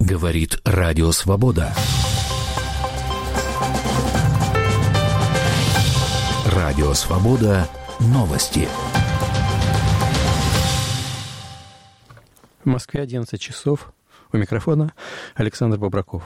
Говорит Радио Свобода. Радио Свобода. Новости. В Москве 11 часов. У микрофона Александр Бобраков.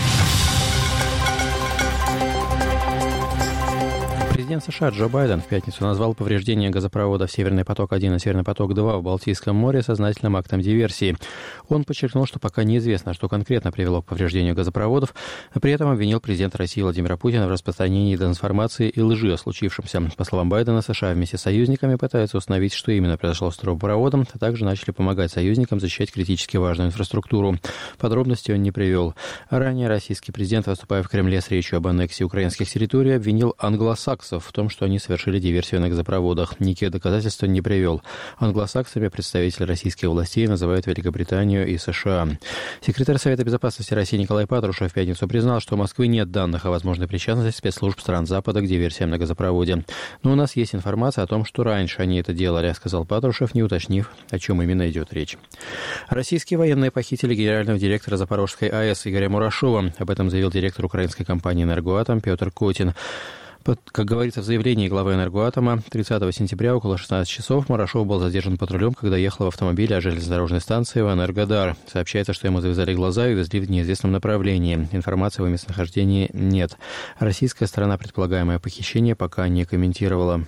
Президент США Джо Байден в пятницу назвал повреждение газопроводов «Северный поток-1» и «Северный поток-2» в Балтийском море сознательным актом диверсии. Он подчеркнул, что пока неизвестно, что конкретно привело к повреждению газопроводов, а при этом обвинил президента России Владимира Путина в распространении дезинформации и лжи о случившемся. По словам Байдена, США вместе с союзниками пытаются установить, что именно произошло с трубопроводом, а также начали помогать союзникам защищать критически важную инфраструктуру. Подробностей он не привел. Ранее российский президент, выступая в Кремле с речью об аннексии украинских территорий, обвинил англосаксов в том, что они совершили диверсию на газопроводах. Никаких доказательств он не привел. Англосаксами представители российских властей называют Великобританию и США. Секретарь Совета безопасности России Николай Патрушев в пятницу признал, что у Москвы нет данных о возможной причастности спецслужб стран Запада к диверсиям на газопроводе. Но у нас есть информация о том, что раньше они это делали, сказал Патрушев, не уточнив, о чем именно идет речь. Российские военные похитили генерального директора Запорожской АЭС Игоря Мурашова. Об этом заявил директор украинской компании «Энергоатом» Петр Котин. Как говорится в заявлении главы «Энергоатома», 30 сентября около 16 часов Мурашов был задержан патрулем, когда ехал в автомобиле от железнодорожной станции в Энергодар. Сообщается, что ему завязали глаза и увезли в неизвестном направлении. Информации о местонахождении нет. Российская сторона предполагаемое похищение пока не комментировала.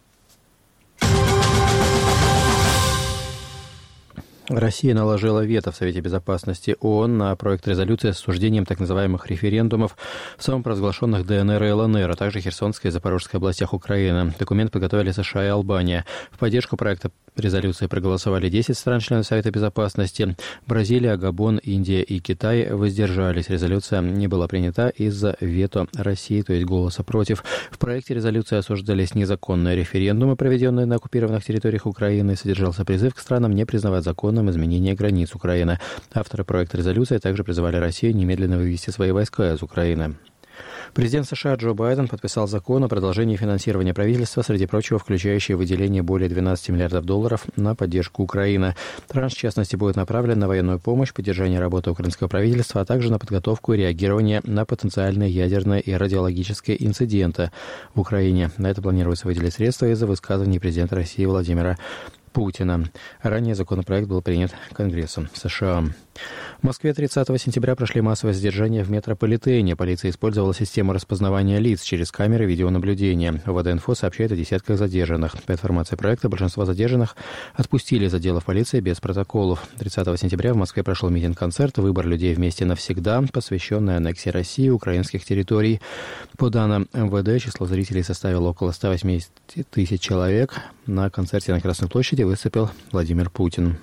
Россия наложила вето в Совете безопасности ООН на проект резолюции с осуждением так называемых референдумов в самопровозглашенных ДНР и ЛНР, а также Херсонской и Запорожской областях Украины. Документ подготовили США и Албания. В поддержку проекта резолюции проголосовали 10 стран-членов Совета безопасности. Бразилия, Габон, Индия и Китай воздержались. Резолюция не была принята из-за вето России, то есть голоса против. В проекте резолюции осуждались незаконные референдумы, проведенные на оккупированных территориях Украины. Содержался призыв к странам не признавать законным изменения границ Украины. Авторы проекта резолюции также призывали Россию немедленно вывести свои войска из Украины. Президент США Джо Байден подписал закон о продолжении финансирования правительства, среди прочего, включающий выделение более 12 миллиардов долларов на поддержку Украины. Транш, в частности, будет направлен на военную помощь, поддержание работы украинского правительства, а также на подготовку и реагирование на потенциальные ядерные и радиологические инциденты в Украине. На это планируется выделить средства из-за высказываний президента России Владимира Путина. Ранее законопроект был принят Конгрессом США. В Москве 30 сентября прошли массовые задержания в метрополитене. Полиция использовала систему распознавания лиц через камеры видеонаблюдения. ВД-инфо сообщает о десятках задержанных. По информации проекта, большинство задержанных отпустили из отделов полиции без протоколов. 30 сентября в Москве прошел митинг-концерт «Выбор людей вместе навсегда», посвященный аннексии России и украинских территорий. По данным МВД, число зрителей составило около 180 тысяч человек. На концерте на Красной площади выступил Владимир Путин.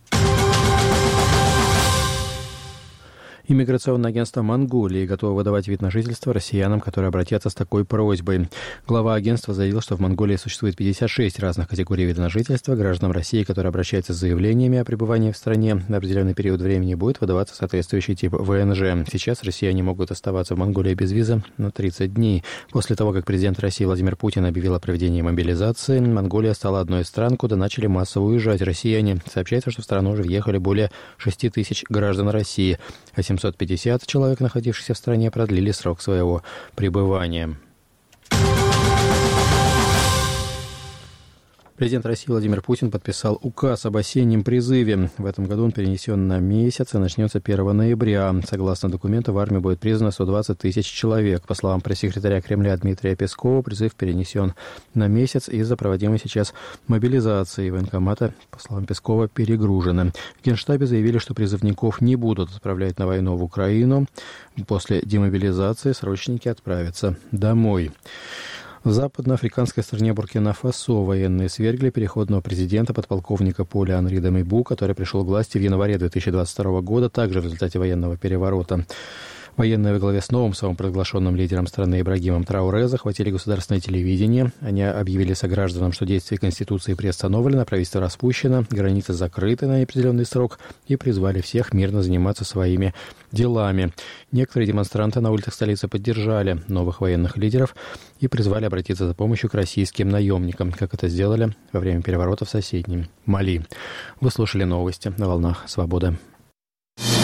Иммиграционное агентство Монголии готово выдавать вид на жительство россиянам, которые обратятся с такой просьбой. Глава агентства заявил, что в Монголии существует 56 разных категорий вида на жительство. Гражданам России, которые обращаются с заявлениями о пребывании в стране на определенный период времени, будет выдаваться соответствующий тип ВНЖ. Сейчас россияне могут оставаться в Монголии без визы на 30 дней. После того, как президент России Владимир Путин объявил о проведении мобилизации, Монголия стала одной из стран, куда начали массово уезжать россияне. Сообщается, что в страну уже въехали более 6 тысяч граждан России, а 750 человек, находившихся в стране, продлили срок своего пребывания. Президент России Владимир Путин подписал указ об осеннем призыве. В этом году он перенесен на месяц и начнется 1 ноября. Согласно документу, в армию будет призвано 120 тысяч человек. По словам пресс-секретаря Кремля Дмитрия Пескова, призыв перенесен на месяц из-за проводимой сейчас мобилизации. Военкоматы, по словам Пескова, перегружены. В Генштабе заявили, что призывников не будут отправлять на войну в Украину. После демобилизации срочники отправятся домой. В западноафриканской стране Буркина-Фасо военные свергли переходного президента подполковника Поля Анри Дамибу, который пришел к власти в январе 2022 года, также в результате военного переворота. Военные во главе с новым самопровозглашенным лидером страны Ибрагимом Трауре захватили государственное телевидение. Они объявили согражданам, что действие Конституции приостановлено, правительство распущено, границы закрыты на неопределенный срок и призвали всех мирно заниматься своими делами. Некоторые демонстранты на улицах столицы поддержали новых военных лидеров и призвали обратиться за помощью к российским наемникам, как это сделали во время переворота в соседнем Мали. Вы слушали новости на волнах «Свобода».